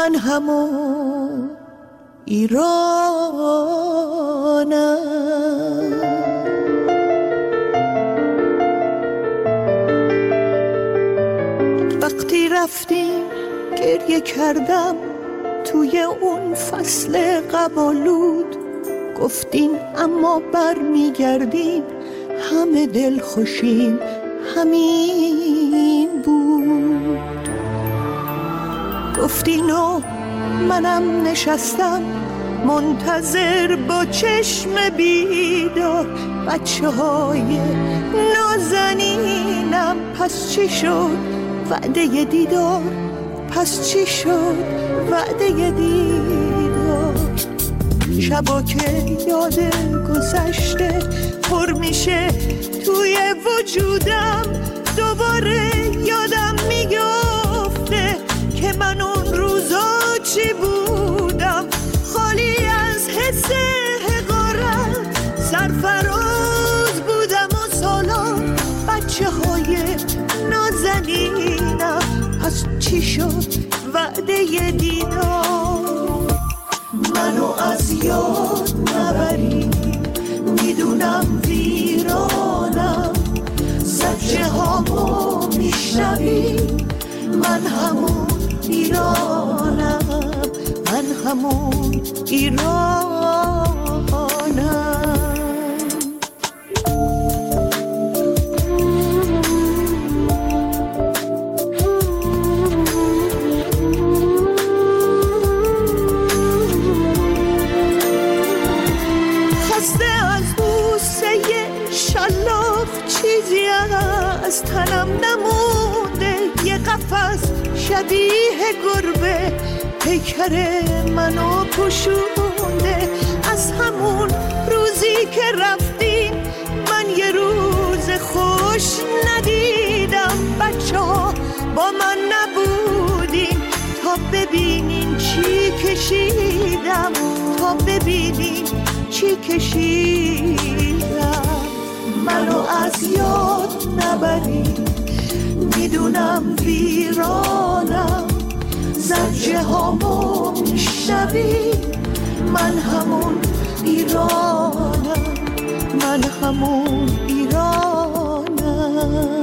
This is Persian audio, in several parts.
من همون ایرانم. وقتی رفتیم گریه کردم توی اون فصل قبالود، گفتین اما بر میگردیم همه دل خوشیم همین بود. گفتین و منم نشستم منتظر با چشم بیدار، بچه های نازنینم پس چی شد وعده دیدار، پس چی شد وعده دیدار. شبا که یاد گذشته پر میشه توی وجودم، دوباره یادم میگفته که من اون روزا چی بودم، خالی از حس حقارت سرفراز بودم و سالان بچه های نازنینم، پس چی شد وعده دیدار. منو از یاد نبری میدونم ویرانم، زجه هامو میشنوی من همون ایرانم، من همون ایرانم. چیزی از تنم نمونده، یه قفس شبیه گربه پیکر منو پوشونده. از همون روزی که رفتیم من یه روز خوش ندیدم، بچه ها با من نبودین تا ببینین چی کشیدم، تا ببینین چی کشیدم. منو از یاد نبری میدونم ویرانم، زجه هامو میشنوی من همون ایرانم، من همون ایرانم.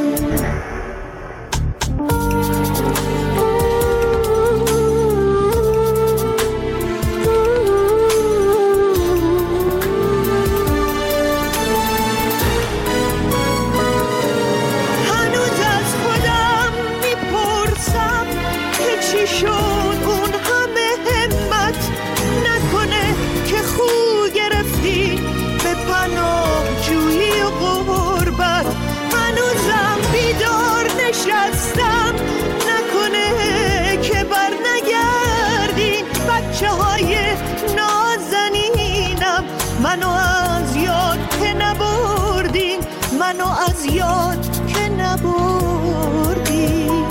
منو از یاد که نبردین، منو از یاد که نبردین،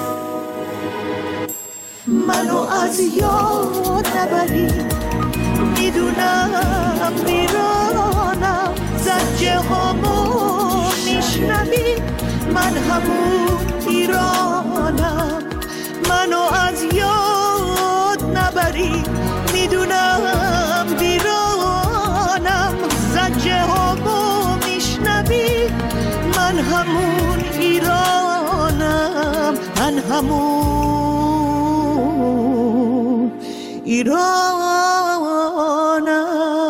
منو از یاد نبرین میدونم ویرانم، زجه هامو میشنوی من همون ایرانم. منو از یاد نبرین میدونم ویرانم، زجه هامو میشنوی من همون ایرانم، من همون ایرانم.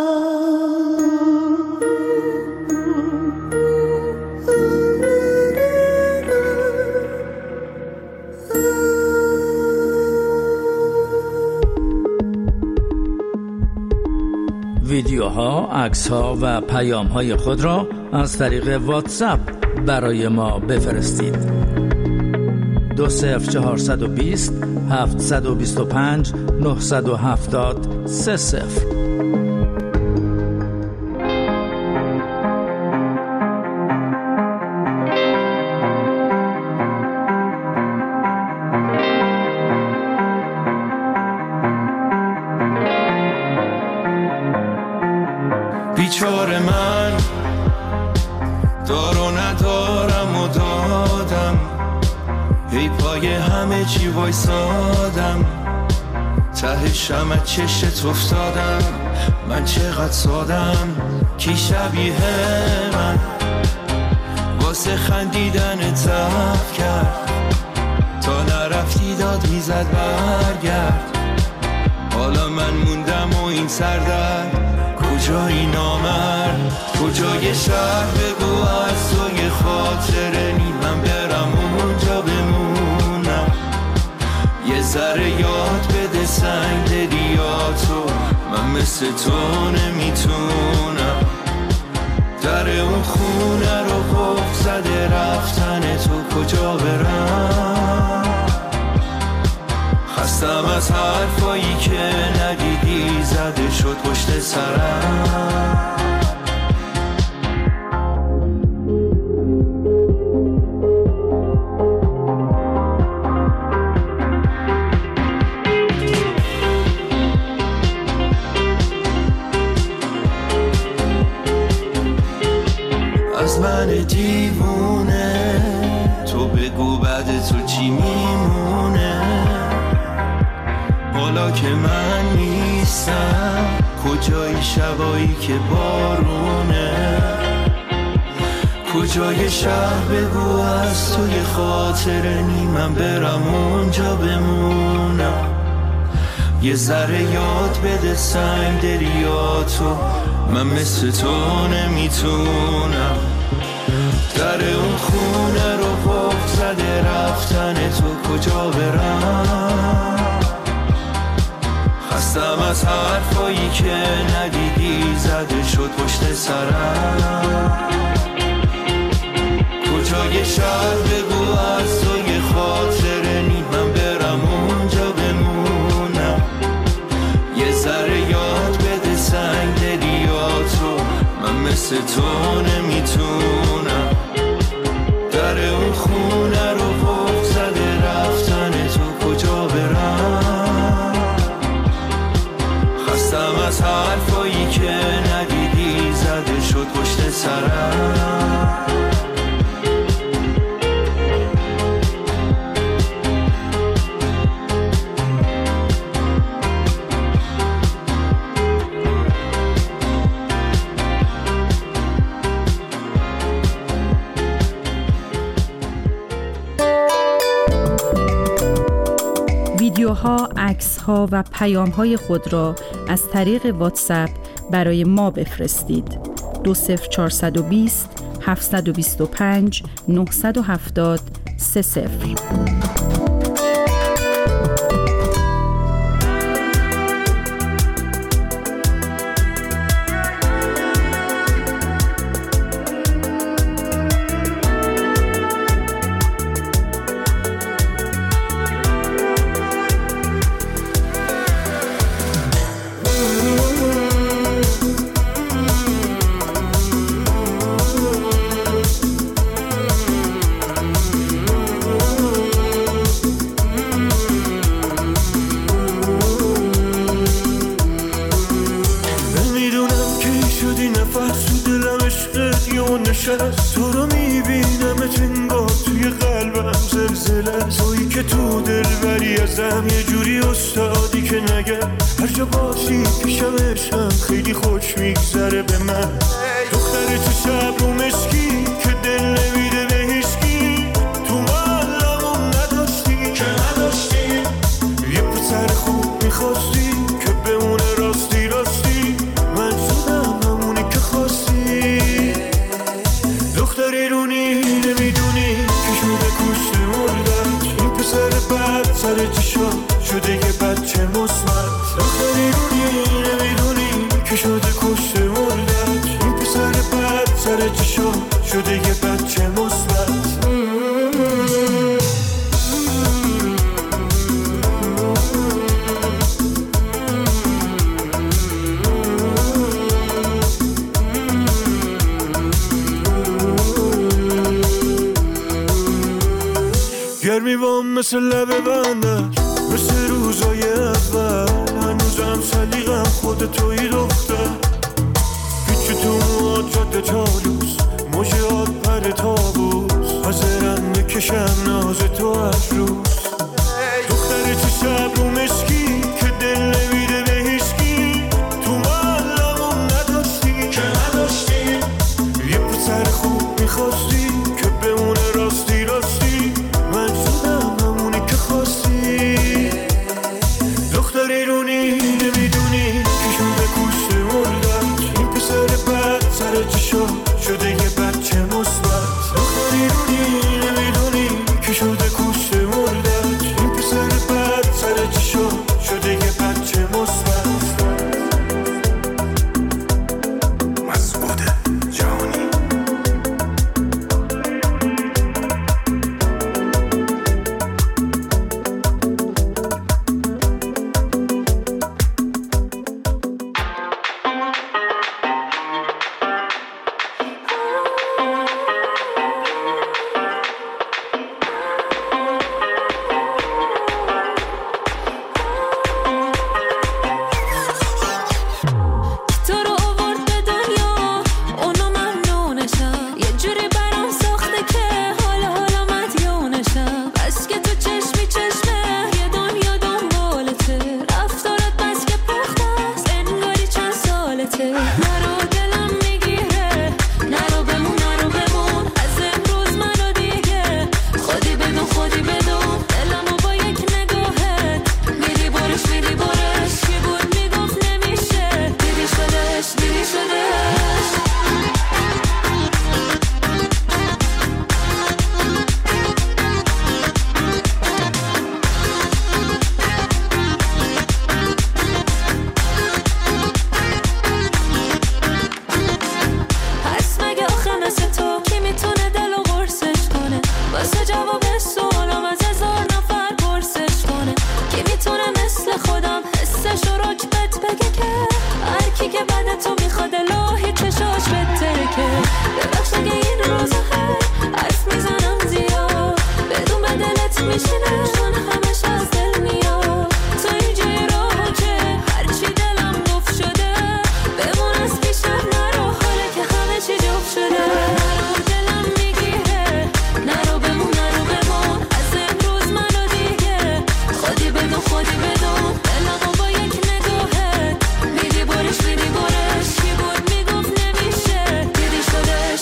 ویدیوها، عکس‌ها و پیام‌های خود را از طریق واتساپ برای ما بفرستید. 20420 725 970 30. بیچاره من دار و ندارم و دادم، ای پای همه چی وایسادم، ته شمع چشت افتادم، من چقدر سادم، کی شبیه من واسه خندیدن تف کرد، تا نرفتی داد میزد برگرد. حالا من موندم و این سردرد، کجایی نامرد، کجای شهر بگو از تو یه خاطره نی، من برم اونجا بمونم، یه ذره یاد بده سنگ دلیاتو، من مثل تو نمیتونم. در اون خونه رو قفل زده رفتن تو، کجا برم؟ خستم از حرفایی که ندیدی زده شد پشت سرم. از من دیوونه تو بگو بعد تو چی میمونه، حالا که من نیستم کجای شبایی که بارونه، کجای شهر بگو از تو یه خاطره نی، من برم اونجا بمونم، یه ذره یاد بده سنگ دریاتو، من مثل تو نمیتونم. در اون خونه رو قفل زده رفتن تو، کجا برم؟ خستم از حرفایی که ندیدی زده شد پشت سرم. کجای شهر بگو از تو یه خاطره نی، من برم اونجا بمونم، یه ذره یاد بده سنگ دلیاتو، من مثل تو نمیتونم. در اون خونه رو قفل زده رفتن تو، کجا برم؟ خستم از حرفایی که ندیدی زده شد پشت سرم. ویدیوها، عکس‌ها و پیام‌های خود را از طریق واتساپ برای ما بفرستید. 20420 725 970 30. تو رو میبینم انگار توی قلبم زلزله، تویی که تو دل بری ازم یه جوری استادی که نگم، هر جا باشی پیشم عشقم خیلی خوش میگذره به من. دختر تو شب رو مسکی که دل نمیده به هیچکی، تو محلمون نداشتی که نداشتی، یه پسر خوب میخواستی که بمونه راستی راستی، من شدم همونی که خواستی. دختری رونی نمیدونی که شده کشته مردت، این پسر بد سر چشا شده یه بچه مصمت. دختری رونی نمیدونی که شده کشته مردت، این پسر بد سر چشا شده یه بچه مصمت. گرمی بام مثل لب بندش، مثل روزای اول، هنوزم سلیقم خود توی دختر. پیچ تو مواد جاده چالوس، موجات پر تابوس، حاضرم بکشم ناز تو از روز. دختر تو شب رو مسکی که دل بگه که هر کی که بعد تو میخواد الهی چشاش بهتره که ببخش اگه این روزه حرف میزنم زیاد بدون به دلت میشینه چون همش از دل میاد تو اینجای راه که هرچی دلم گفت شده بمون از پیشم نرو حاله که همه چی جفت شده نرو دلم میگیره نرو بمون از امروز منو دیگه خودی بدون دلمو با یک نگاهت میدی برش کی بود میگفت نمیشه دیدی شدش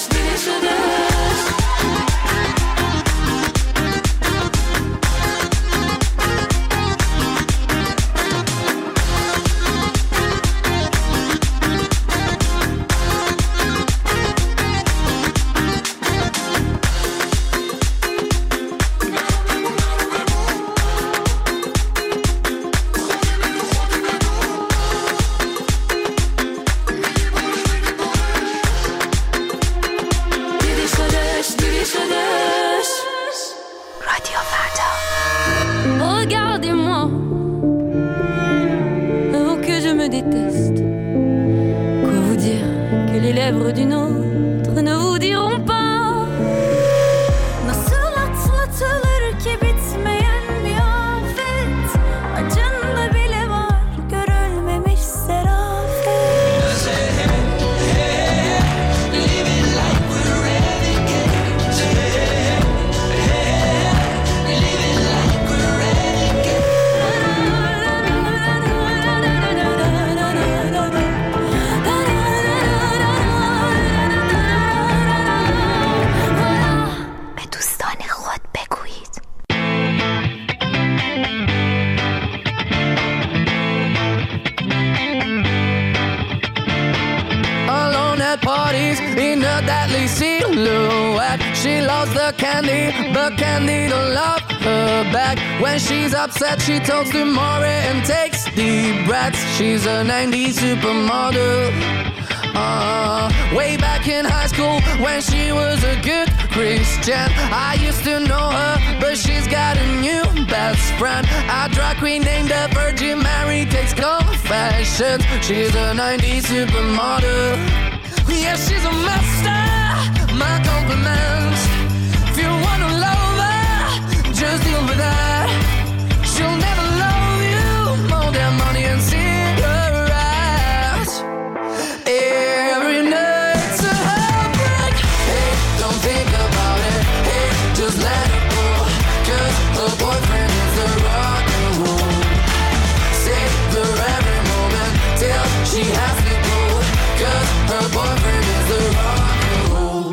Regardez-moi, oh que je me déteste. Quoi vous dire que les lèvres d'une autre ne vous diront pas. Nasıl atlatılır ki bitmeyen bir afet. Acında bile var görülmemiş serafet. Living like we're renegades. Living like we're renegades. به دوستان خود بگویید. Alone at parties in a deadly silhouette. She loves the candy, but candy don't love her back. When she's upset, she talks to Maury and takes deep breaths. She's a 90s supermodel. Way back in high school when she was a good Christian, I used to know her, but she's got a new best friend. A drag queen named the Virgin Mary takes confessions. She's a 90s supermodel. Yeah, she's a master. My compliments. If you wanna love her, just deal with that. She'll never love you more than money and cigarettes. Every night's a heartbreak. Hey, don't think about it. Hey, just let it go. 'Cause her boyfriend is a rock and roll. Save her every moment till she has to go. 'Cause her boyfriend is a rock and roll.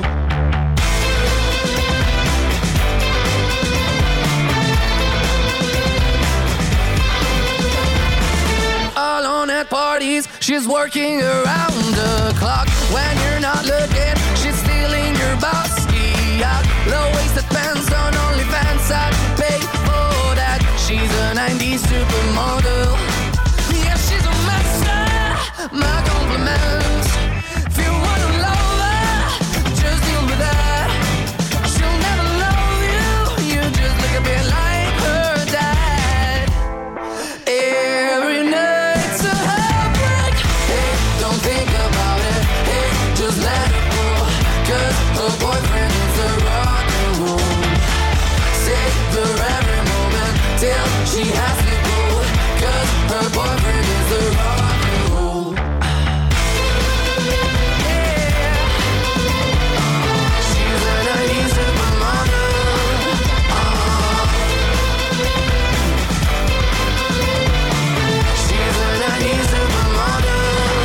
Alone at parties, she's working around the clock. When you're not looking, she's stealing your bossy out. Low-waisted pants on OnlyFans, I'd pay for that. She's a 90s supermodel. Yeah, she's a master. My compliments. If you wanna love her, just deal with that. She'll never love you. You just look a bit like her dad. Every night's a heartbreak. Hey, don't think about it. Hey, just let it go. 'Cause her boyfriend is a rock and roll. Save her every moment till she has to go. 'Cause her boyfriend is a rock and roll. She's a 90s supermodel. She's a 90s supermodel.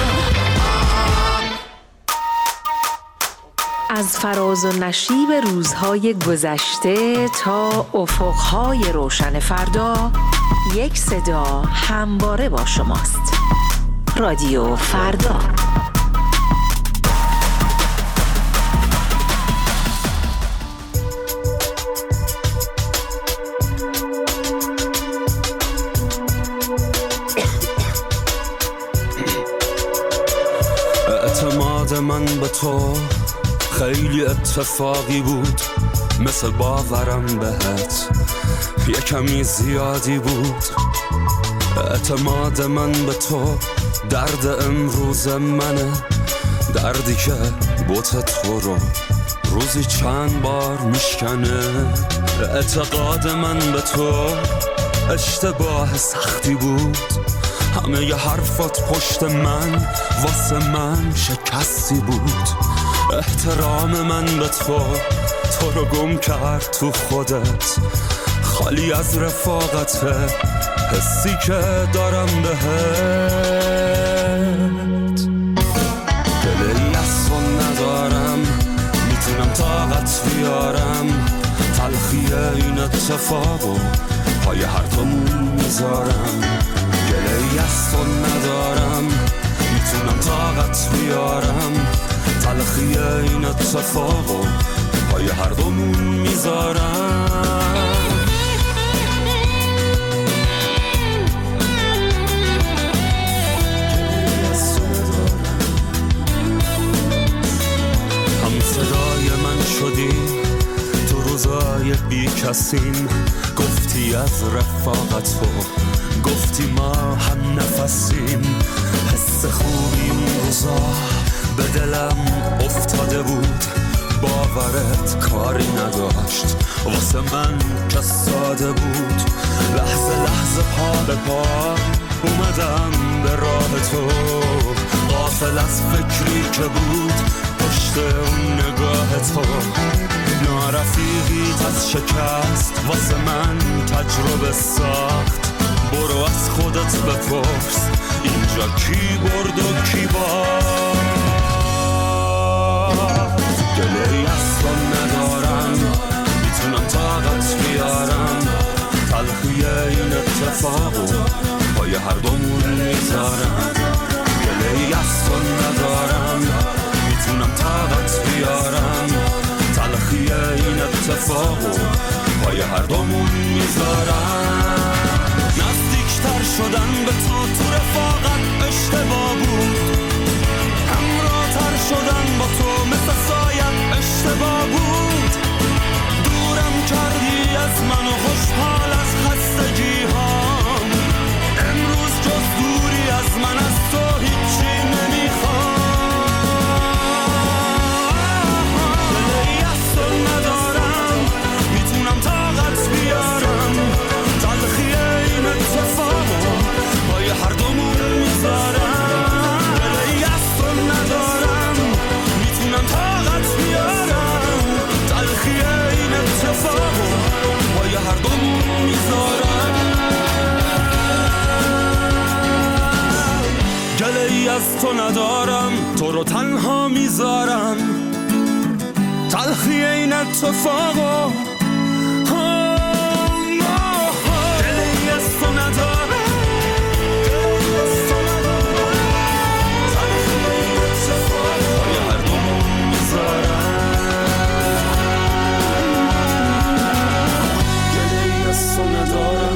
از فراز و نشیب روزهای گذشته تا افقهای روشن فردا، یک صدا همواره با شماست. رادیو فردا. اعتماد من به تو خیلی اتفاقی بود، مثل باورم بهت یه کمی زیادی بود. اعتماد من به تو درد امروز منه، دردی که بوت تو رو روزی چند بار میشکنه. اعتقاد من به تو اشتباه سختی بود، همه ی حرفات پشت من واسه من شکستی بود. احترام من به تو رو گم کرد تو خودت، خالی از رفاقته حسی که دارم بهت. دلی از تو ندارم، میتونم طاقت بیارم، تلخی این اتفاقو پای هر دومون میذارم. گله‌ای از تو ندارم، میتونم طاقت بیارم، تلخی این اتفاقو پای هر دومون میذارم. هم صدای من شدی تو روزای بی کسیم، گفتی از رفاقت تو، گفتی ما هم نفسیم. حس خوبی اون روزا به دلم افتاده بود، باورت کاری نداشت واسه من که ساده بود. لحظه لحظه پا به پا اومدم به راه تو، غافل از فکری که بود پشت اون نگاه تو. نارفیقیت از شکست واسه من تجربه ساخت، برو از خودت بپرس اینجا کی برد و کی باخت. گله‌ای از تو ندارم، میتونم طاقت بیارم، تلخی این اتفاقو پای هر دومون میذارم. گله‌ای از تو ندارم، میتونم طاقت بیارم، تلخی این اتفاقو پای هر دومون میذارم. نزدیکتر شدن به تو رفاقت اشتباه بود، همراه‌تر شدن با تو مثل سایت اشتباه بود. دورم کردی از من و خوشحال از خستگی هام، امروز جز دوری از من از تو هیچی نمیخوام. دلی از تو ندارم، میتونم طاقت بیارم، تلخی این اتفاقو پای هر دومون میذارم. دلی از تو ندارم، میتونم طاقت بیارم، تلخی این اتفاقو پای هر دومون میذارم. گله‌ای از تو ندارم، تو رو تنها میذارم، تلخی این اتفاقو. گله‌ای از تو ندارم، تلخی این اتفاقو پای هر دومون میذارم. گله‌ای از تو ندارم.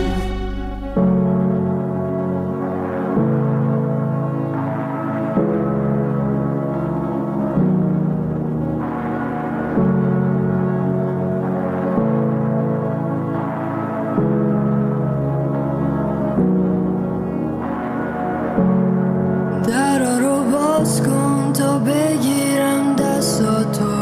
درا رو باز کن تا بگیرم دستاتو،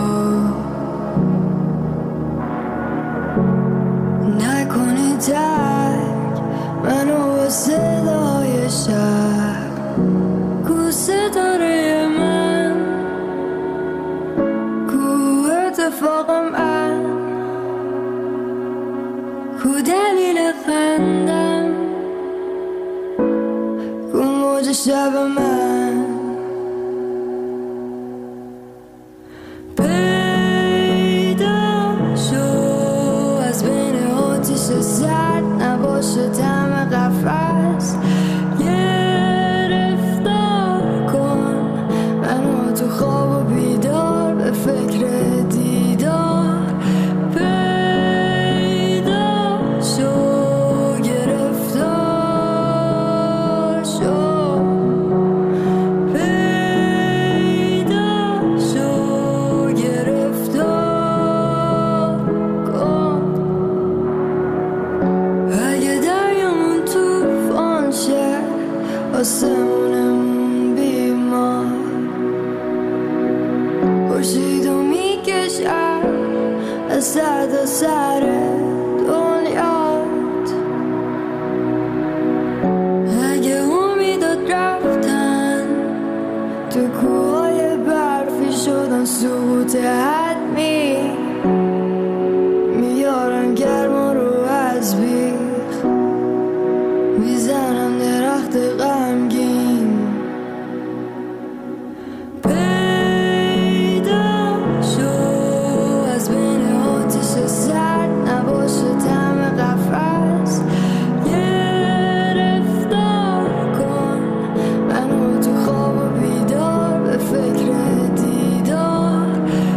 نکنی ترک منو با صدای شب. کو ستاره من، کو اتفاقم من، کو دلیل خندم، کو موج شب من. پیدا شو از بین آتیش سرد، نباشه طعم قفس. گرفتار کن منو تو خواب و بیدار، به فکر دیدار. پیدا شو گرفتار شو سر سر دنیات. اگه امیدات رفتن تو کوهای برفی شدن سقوط حتمی، میارن گرما رو از بیخ، میزنن درخت غمگین. پیدا شو از بین آتش سرد، نباشه طعم قفس. گرفتار کن منو تو خواب و بیدار، به فکر دیدار.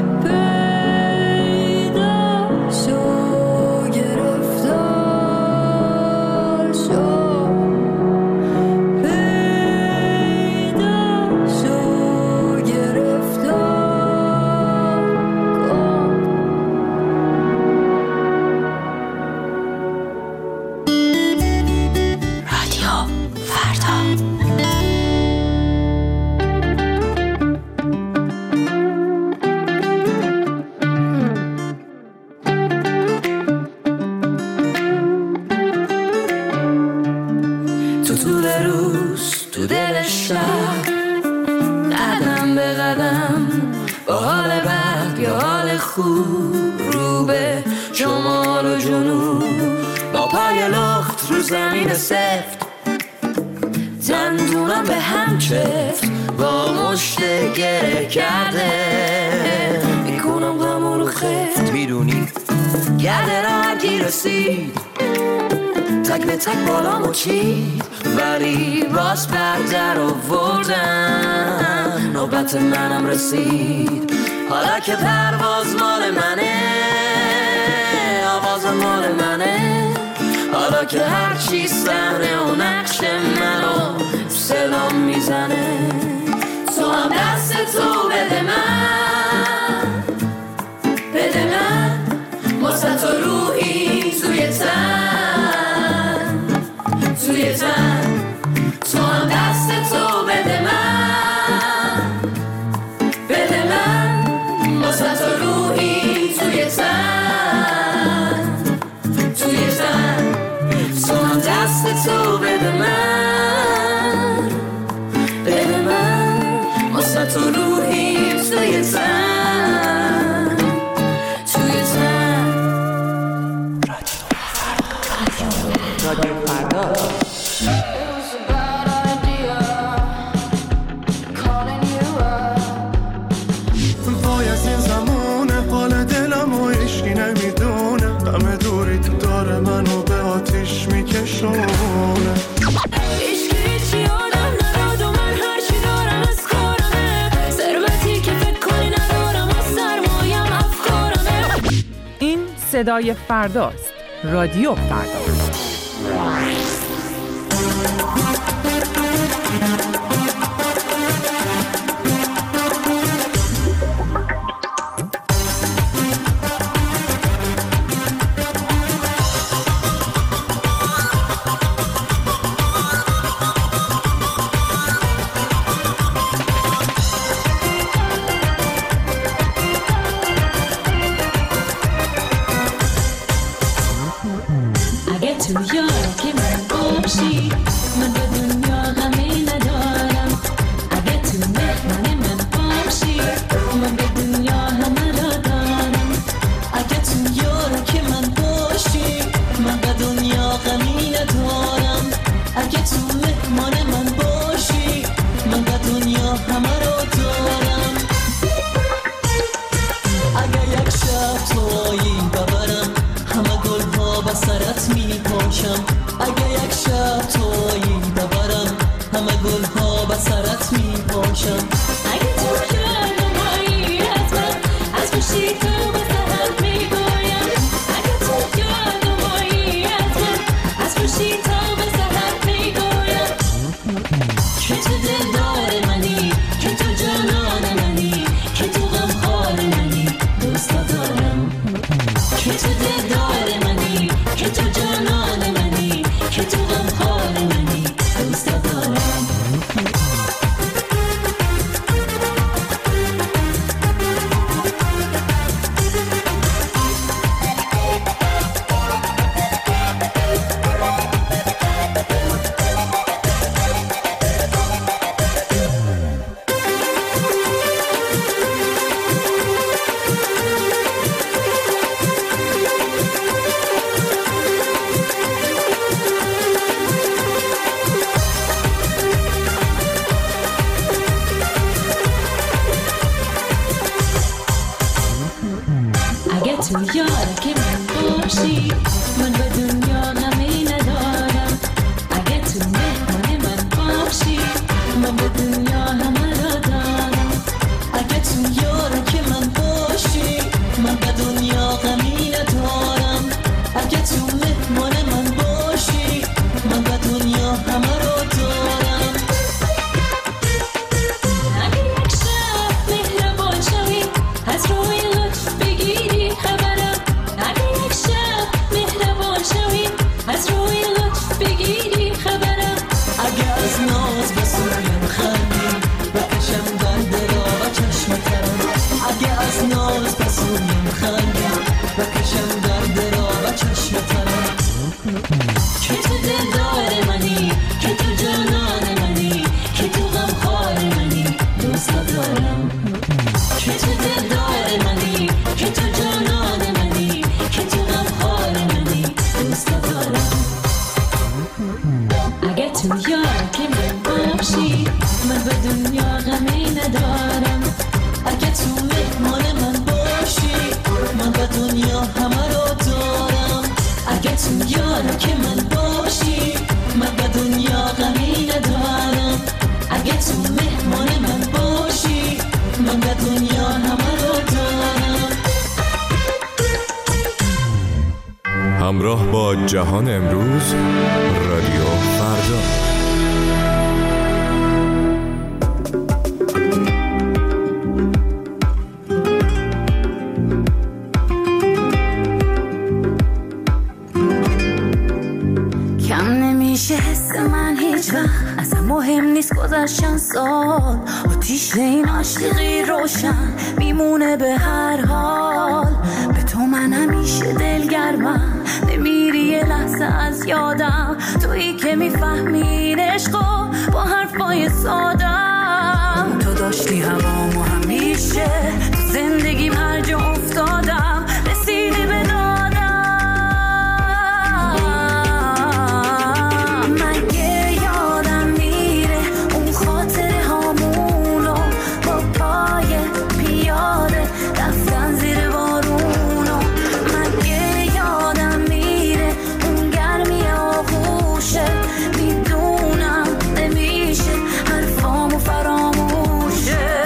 پیدا شو گرفتار شو، پیدا شو گرفتار کن. رادیو فردا. تو طول روز تو دل شب، قدم به قدم با حال بد یا حال خوب، رو به شمال و جنوب، با پای لخت رو زمین سفت، دندونم به هم چفت، با مشت گره کرده میکنم غم رو خفت. میدونی گرده را گیر رسید، تک به تک بالامو چید، ولی باز بردر آوردم، نوبت منم رسید. حالا که پرواز مال منه، آواز مال منه، حالا که هرچی صحنه و نقش منو صدام میزنه، تو هم دست تو بده من، بده من، واسه تو روحی توی تن، توی تن، تو هم دست تو بده من، بده من، واسه تو روحی توی تن، توی تن، تو هم دست تو بده من، بده من، واسه تو روحی توی تن، توی تن. رادیو فردا. وای از این زمونه، حال دلم و عشقی نمیدونه، غم دوری تو داره منو به آتیش میکشونه. هیچی آدم نداد و من هرچی دارم از کارمه، ثروتی که فکر کنی ندارم و سرمایم افکارمه. این صدای فرداست. رادیو فردا. اگه تو یارو که من باشی، من به دنیا غمی ندارم. اگه تو مهمان من باشی، من به دنیا همه را دارم. اگه تو یارو که من باشی، من به دنیا غمی ندارم. اگه تو مهمان من باشی، من به دنیا همه را دارم. اگه یک شب تویی ببرم، همه گل ها به سرت می پاشم. اگه یک شب تویی ببرم، همه گل ها به سرت می پاشم. اگه تو یادمایی از من، از پشتی تو به سرت می بایم. اگه تو یادمایی از من، از پشتی تو به سرت می بایم. که تو دلدار منی، که تو یاره که من باشی من به دنیا غمی ندارم اگه تو مهمان من باشی من به دنیا همه را دارم اگه تو یاره که من باشی من به دنیا غمی ندارم اگه تو مهمان من باشی من به دنیا همه را دارم اگه یک شب مهربان شوی از روی لطف بگیری خبرم اگه یک شب مهربان شوی از روی لطف بگیری خبرم اگه از ناز به سویم خندی بکشم دل را و چشم ترم اگه از ناز به سویم خندی بکشم دل را و چشم ترم که تو دلدار منی که تو جانان منی که تو غمخوار منی دوست دارم که تو دلدار منی که تو جانان منی که تو غمخوار منی دوست دارم اگه تو یار که من باشی من به دنیا غمی ندارم اگه تو مهمان من باشی من به دنیا همه رو دارم اگه تو یار که من باشی من به دنیا غمی ندارم اگه تو مهمان من باشی من به دنیا همه رو دارم همراه با جهان امروز رادیو فردا. کم نمیشه حس من هیچ وقت اصلا مهم نیست گذشتن سال آتیش این عاشقی روشن میمونه به هر حال به تو من همیشه دلگرمم نمیری یه لحظه از یادم تویی که میفهمین عشقو با حرفای سادم تو داشتی هوامو همیشه تو زندگیم هر جا افتادم رسیدی به دادم مگه یادم میره اون خاطره هامونو با پای پیاده رفتن زیر بارونو مگه یادم میره اون گرمی آغوشه میدونم نمیشه حرفامو فراموشه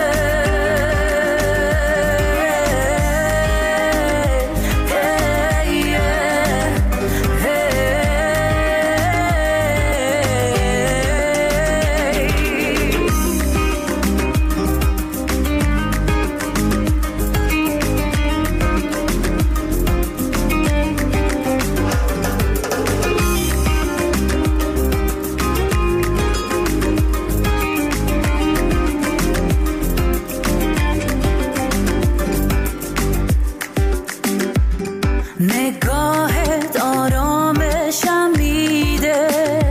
نگاهت آرامشم میده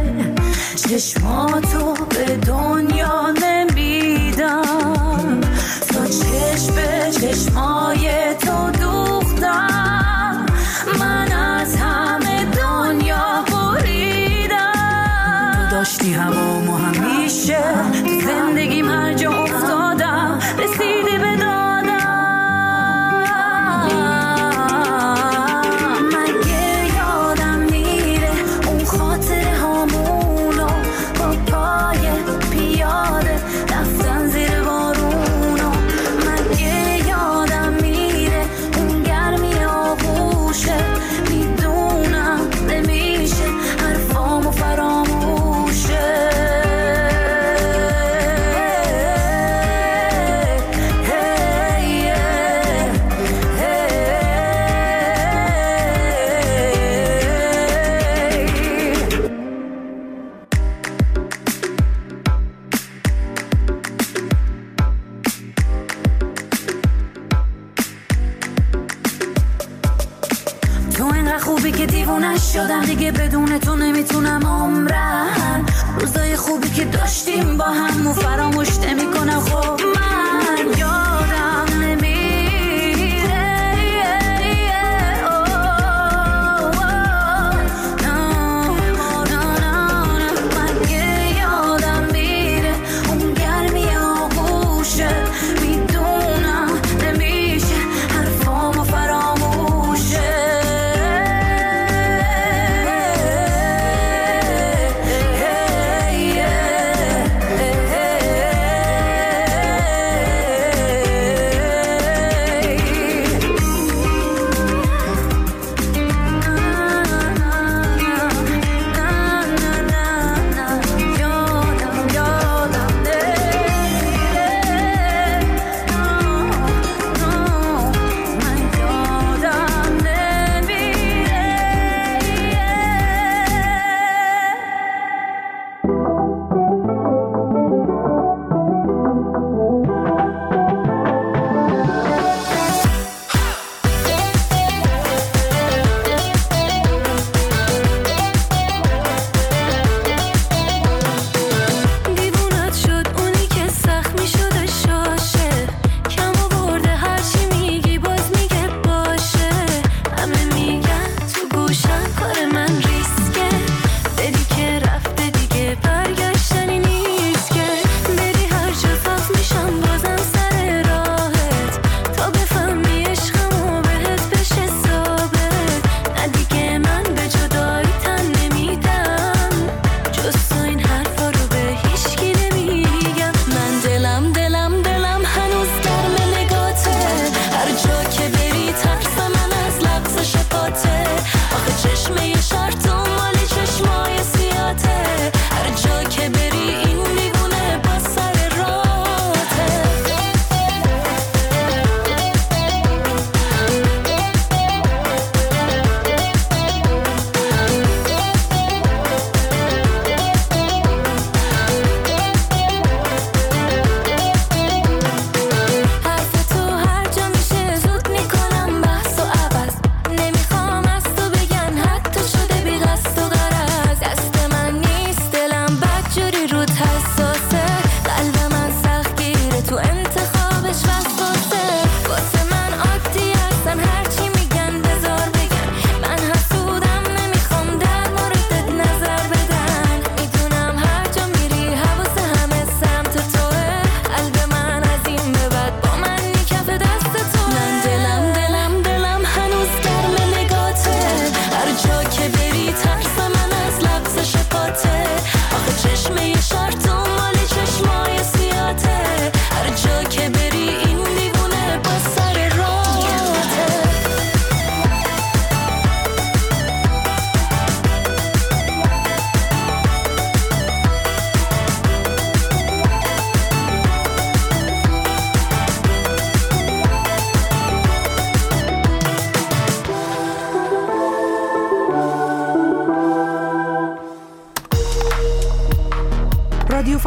چشماتو به دنیا نمیدم تا چشم به چشمای تو دوختم من از همه دنیا بریدم تو داشتی هوامو همیشه تو زندگیم هر جا افتادم رسیدی به دادم خوبی که دیوونش شدم دیگه بدون تو نمیتونم عمرم روزای خوبی که داشتیم با هم و فراموش نمیکنم خب من یادم نمیره مگه یادم میره اون گرمی آغوشه میدونم نمیشه حرفامو فراموشه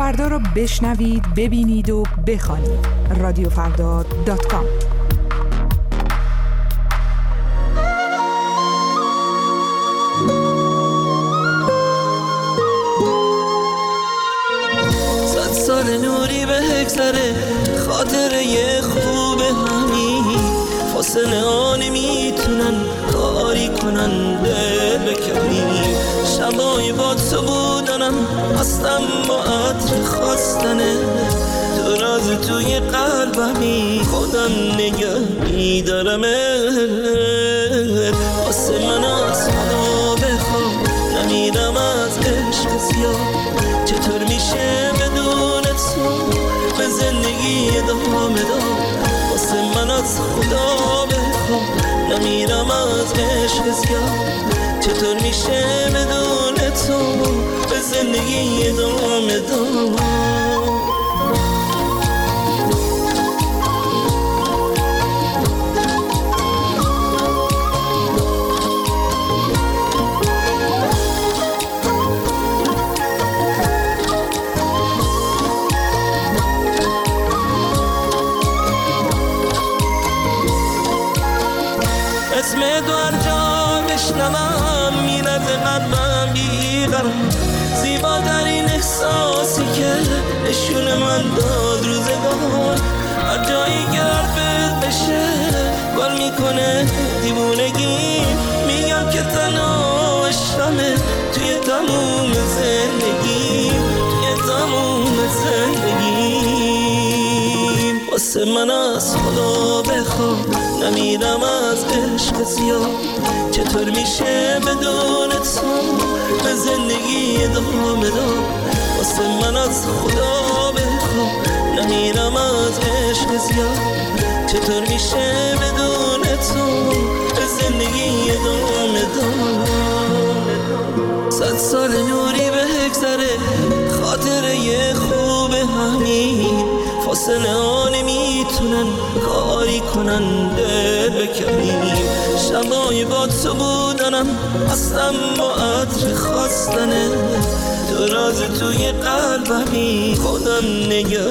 فردا را بشنوید، ببینید و بخوانید. رادیوفردا.com. سال نوری به هگذره خاطره خوب همین فاصله ها نمیتونن کاری کنن دل بکنیم شبای با تو بودنم هستم با عطر خواستنه تو راز توی قلبمی خودم نگه میدارمت واسه من از خدا بخوام نمیرم از عشق زیاد چطور میشه بدون تو به زندگی ادامه داد واسه من از خدا بخوام نمیرم از عشق زیاد چطور میشه بدون تو به زندگی ادامه داد زیباترین احساسی که نشون من داد روزگار هر جایی که حرفت بشه گل میکنه دیوونگی میگم که تنها عشقمه توی تموم زندگی توی تموم زندگی واسه من از خدا بخوام نمیرم از عشق زیاد چطور میشه بدون تو به زندگی ادامه داد واسه من از خدا بخوام نمیرم از عشق زیاد چطور میشه بدون تو به زندگی ادامه داد 100 سال نوری به هگذره خاطره خوب همین فاصله ها نمیتونن کاری کنن دل بکنیم شبای با تو بودنم هستم با عطر خواستنه تو راز توی قلبمی خودم نگه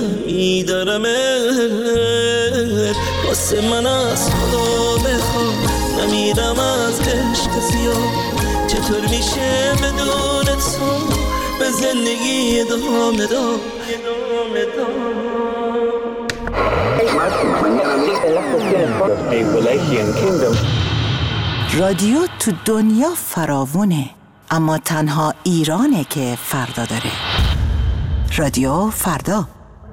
میدارمت واسه من از خدا بخوام نمیرم از عشق زیاد چطور میشه بدون تو به زندگی ادامه داد رادیو تو دنیا فراوونه اما تنها ایرانه که فردا داره. رادیو فردا.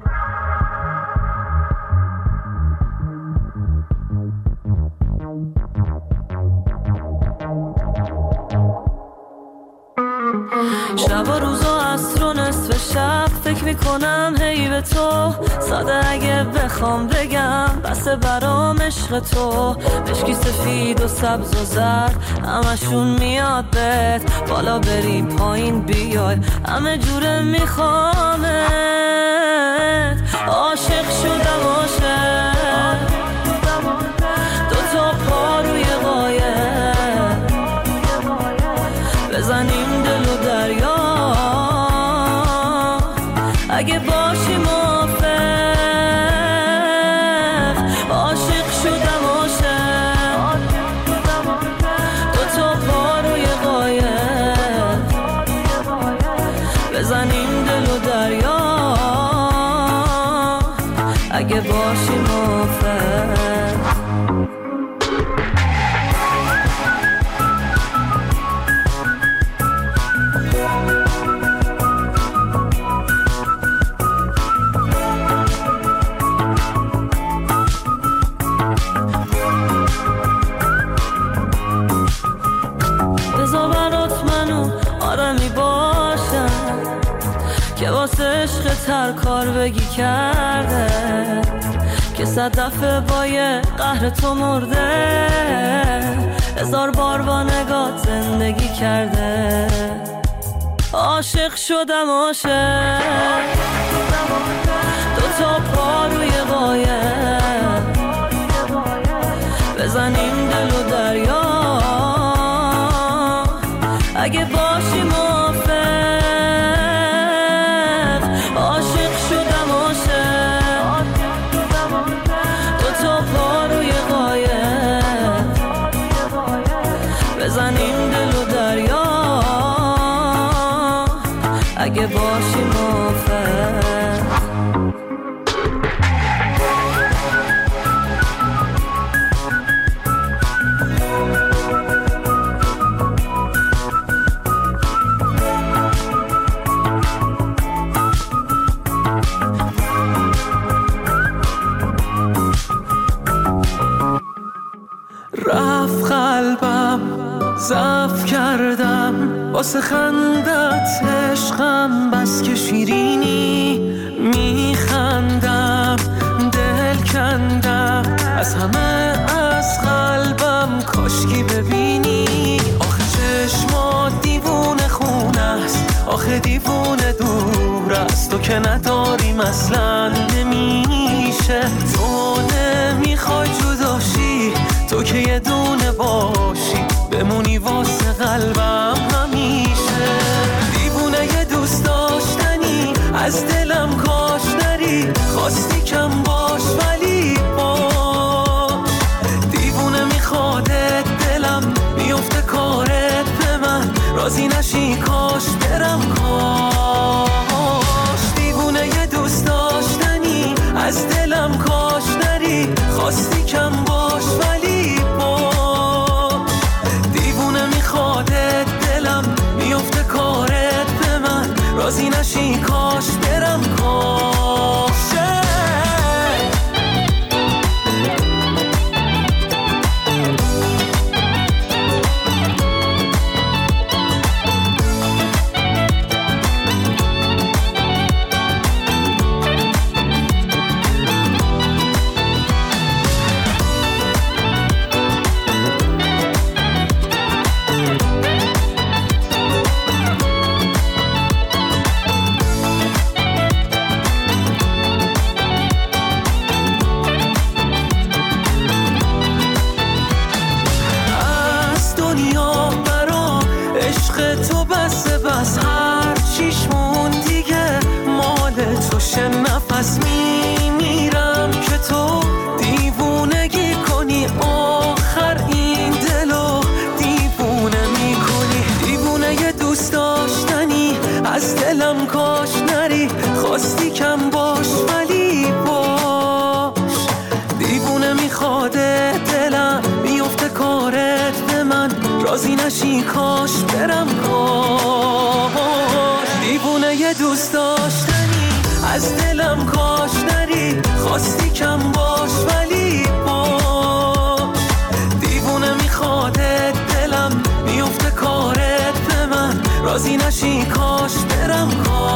شب و روزا عصر و نصف شب فکر میکنم هی به تو ساده اگه بخوام بگم بس برام عشق تو مشکی سفید و سبز و زرد همشون میاد بهت بالا بری پایین بیای همه جوره میخوامت عاشق شدم عاشق دوتا پا روی قایق بزنیم دل و دریا اگه باشی موافق عاشق شدم عاشق دوتا پا روی قایق بزنیم دل و دریا اگه باشی موافق که واسه عشق تر کار بگی کرده که 100 دفعه با یه قهر تو مرده 1000 بار با نگات زندگی کرده عاشق شدم عاشق دوتا پا روی قایق بزنیم دل و دریا اگه باشی موافق واسه خندت عشقم بس که شیرینی میخندم دل کندم از همه از قلبم کاشکی ببینی آخه چشمات دیوونه خونه است آخه دیوونه دور است تو که نداریم اصلا نمیشه تو نمیخوای جداشی تو که یه دونه باشی بمونی واسه قلبم همیشه دیوونه یه دوست داشتنی از دلم کاش نری خواستی کم باش ولی باش دیوونه میخوادت دلم میفته کارت به من راضی نشی کاش برم کاش دیوونه یه دوست داشتنی از دلم کاش نری خواستی کم باش ولی باش دیوونه میخوادت دلم میفته کارت به من راضی نشی کاش برم کاش نفس میمیرم که تو دیوونگی کنی آخر این دلو دیوونه میکنی دیوونه یه دوست داشتنی از دلم کاش نری خواستی کم باش ولی باش دیوونه میخواده دلم میفته کارت به من راضی نشی کاش برم کاش دیوونه یه دوست داشتنی از دلم کاش نری خواستی کم باش ولی باش دیوونه میخوادت دلم میفته کارت به من راضی نشی کاش برم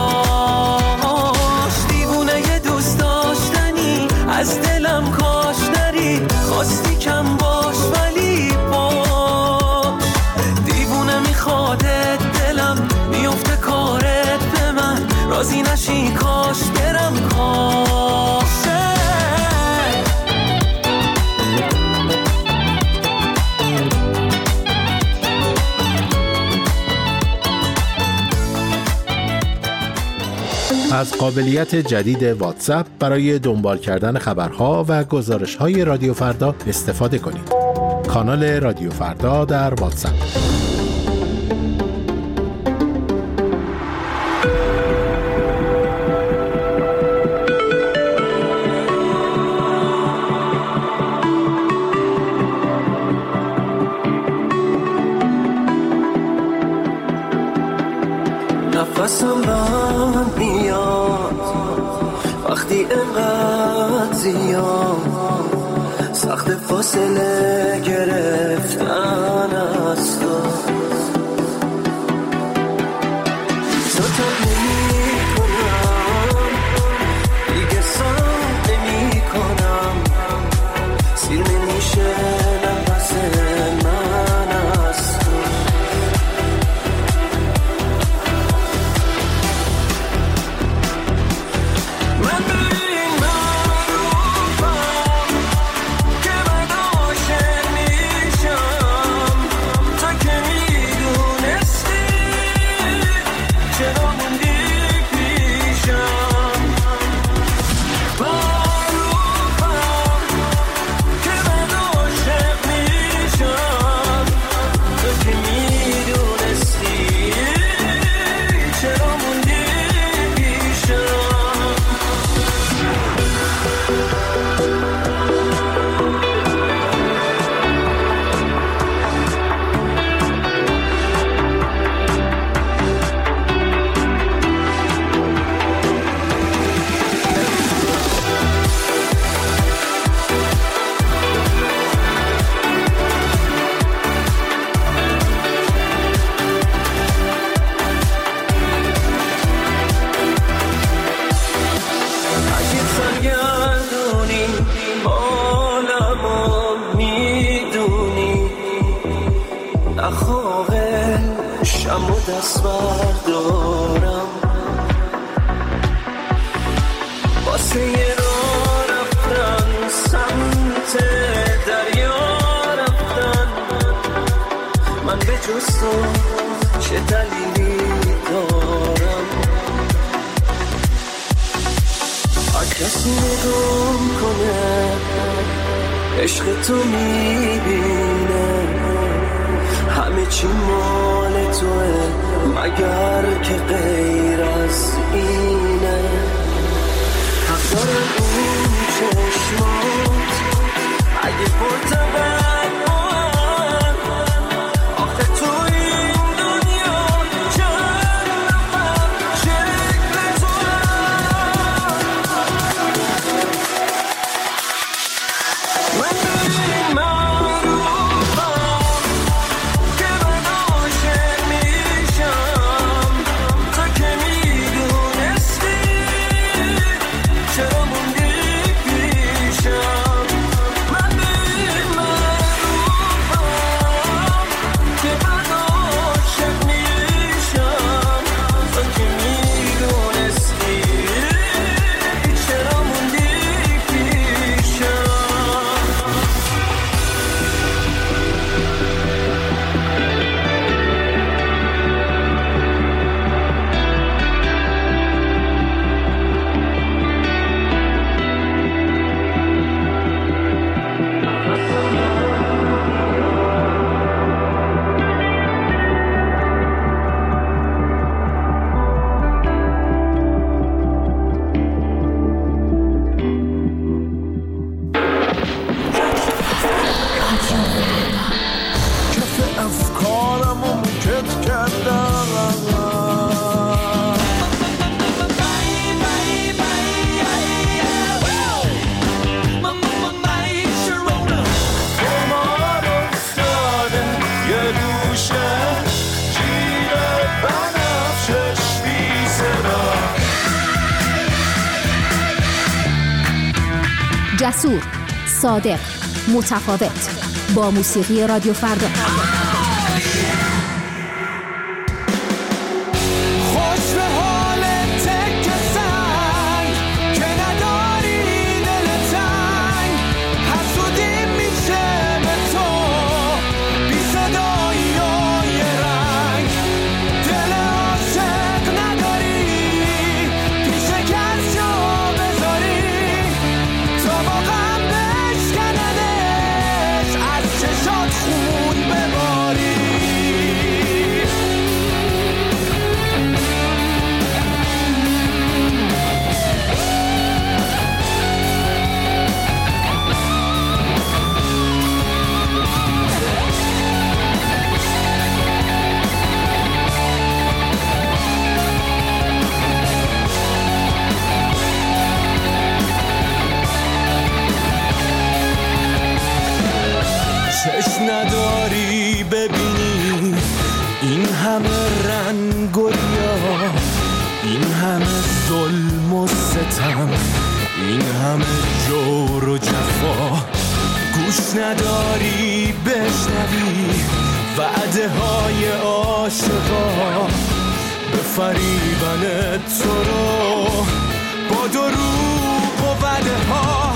کاش دیوونه یه دوست داشتنی از دلم کاش نری خواستی کم باش ولی باش دیوونه میخوادت دلم میفته کارت به من راضی نشی کاش برم کاش از قابلیت جدید واتساپ برای دنبال کردن خبرها و گزارش‌های رادیو فردا استفاده کنید. کانال رادیو فردا در واتساپ. نفسم بند میاد وقتی اینقدر زیاد سخت فاصله گرفتن از تو زودت نمی کنم دیگه سام نمی کنم سیر نمیشه نفس من از تو که من عاشق میشم تا که شمع دست بردارم واسه یه راه رفتن سمت دریا رفتن من به جز تو چه دلیلی دارم هر کسی نگام کنه عشق تو میبینه همه چی مال توه مگر که غیر از اینه حق دارم اون چشمات اگه پرتبت من آخه تو این دنیا چرمم شکل تو من ببین معروفم که من عاشق میشم تو که میدونستی چرا موندی پیشم من ببین معروفم که من عاشق میشم تو که میدونستی چرا موندی پیشم کف افکارمو مکت کردم قمار افتادن یه گوشه جیب بنفشش بی صدا جسور، صادق، متفاوت با موسیقی رادیو فردا. خوش به حال تک سنگ که نداری دل تنگ حسودی میشه به تو بی صدایی و یه رنگ دل عاشق نداری پیش کس جا بذاری تا با غم بشکننش از چشات خون بباری چشم نداری ببینی این همه رنگ و ریا این همه ظلم و ستم این همه جور و جفا گوش نداری بشنوی وعده های عاشقا بفریبن تو رو با دروغ و وعده ها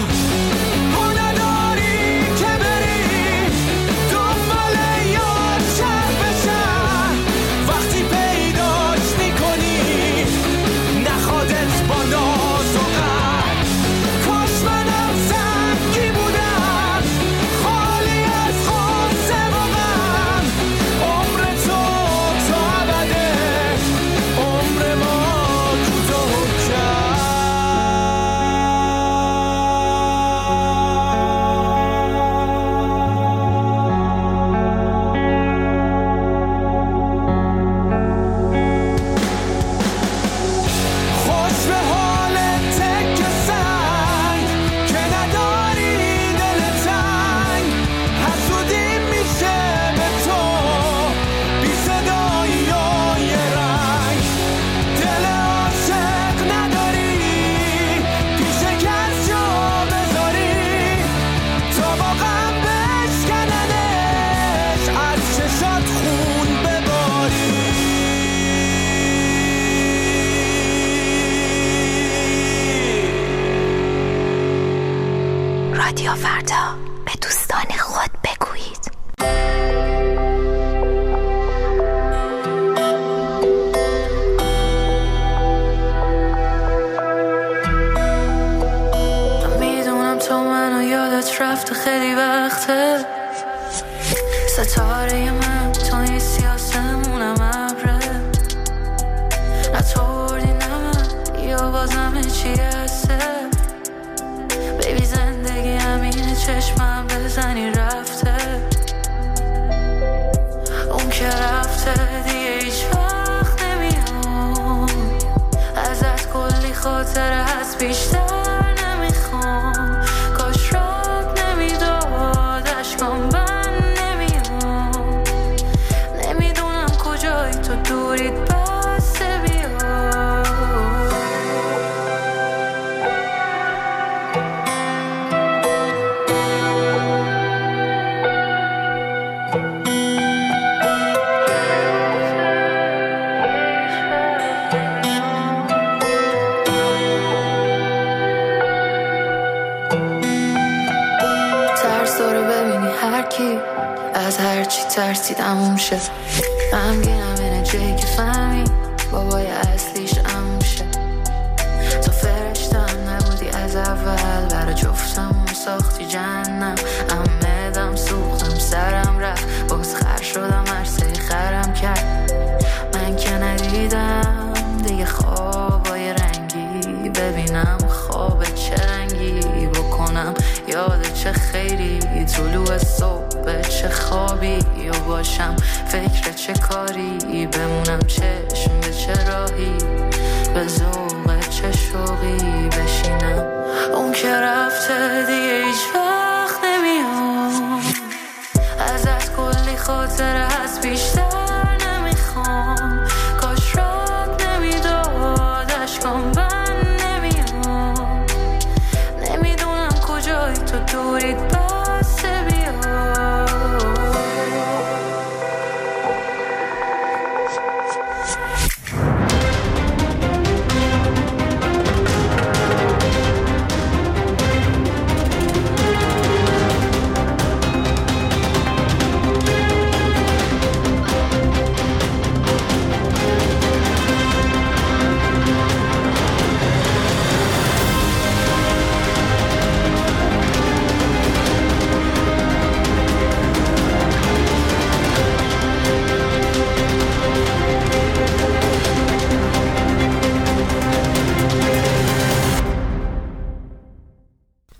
رادیو فردا، به دوستان خود بگویید. میدونم تو منو یادت رفته خیلی وقته، ستاره من تو این سیاسمونم ابره، نتوردی نه من یا بازم چی هسته. بیبی زندگی همینه، چشمم بزنی رفته، اون که رفته دیگه هیچ وقت نمیام، ازت کلی خاطره هست بیشتر نمیخوام، کاش رب نمیداد اشکام بند نمیام، نمیدونم کجایی تو دورید بسته بیا. از هرچی ترسیدم اون شه، غمگینم اینه جایی که فهمی بابای اصلیش امون شه. تو فرشتم نبودی از اول، برا جفتمون ساختی جهنم، امدم سوختم سرم رفت، باز خر شدم عرصه خرم کرد. من که ندیدم دیگه خوابای رنگی، ببینم خواب چه رنگی بکنم، یاد چه خیری طلوع صبح، چه خوابی یا باشم فکر چه کاری، بمونم چشم به چه راهی، به ذوق چه شوقی بشینم. اون که رفته دیگه هیچ وقت نمیام، ازت کلی خاطره هست بیشتر نمیخوام، کاش رب نمیداد اشکام بند نمیام، نمیدونم کجایی تو دورید